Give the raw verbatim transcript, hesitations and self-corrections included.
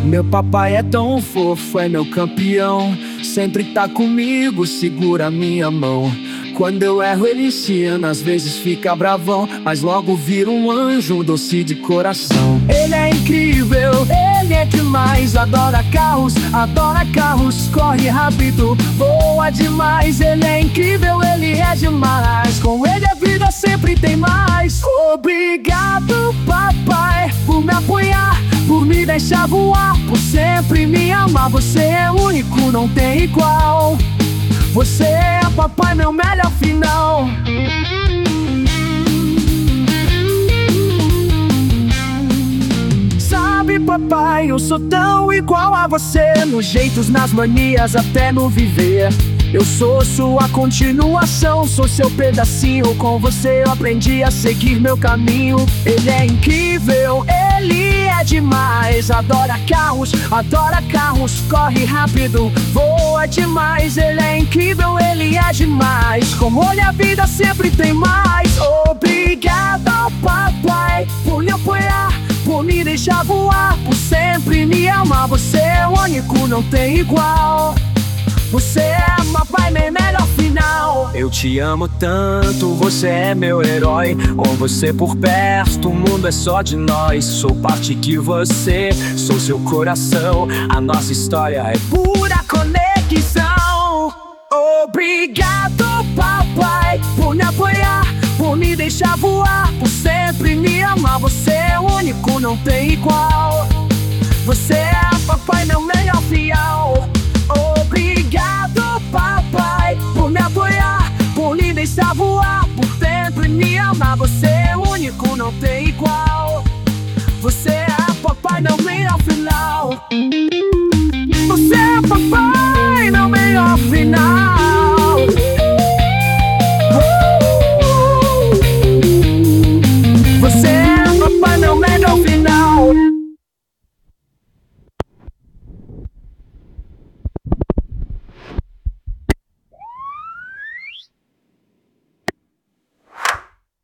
Meu papai é tão fofo, é meu campeão. Sempre tá comigo, segura minha mão. Quando eu erro ele ensina, às vezes fica bravão, mas logo vira um anjo, doce de coração. Ele é incrível, ele é demais. Adora carros, adora carros, corre rápido, voa demais. Ele é incrível, ele é demais. Com ele a vida sempre tem mais. Obrigado, papai, por me apoiar, por me deixar voar, por sempre me amar. Você é único, não tem igual. Você é, papai, meu melhor final. Sabe, papai, eu sou tão igual a você, nos jeitos, nas manias, até no viver. Eu sou sua continuação, sou seu pedacinho. Com você eu aprendi a seguir meu caminho. Ele é incrível, ele é demais. Adora carros, adora carros, corre rápido, voa demais. Ele é incrível, ele é demais. Como olha a vida sempre tem mais. Obrigado, papai, por me apoiar, por me deixar voar, por sempre me amar. Você é único, não tem igual. Você é, papai, meu melhor final. Eu te amo tanto, você é meu herói. Com você por perto, o mundo é só de nós. Sou parte que você, sou seu coração. A nossa história é pura conexão. Obrigado, papai, por me apoiar, por me deixar voar, por sempre me amar. Você é único, não tem igual. Você é, papai, meu melhor fiel. Obrigado, papai, por me apoiar, por me deixar voar, por sempre me amar. Você é único, não tem igual.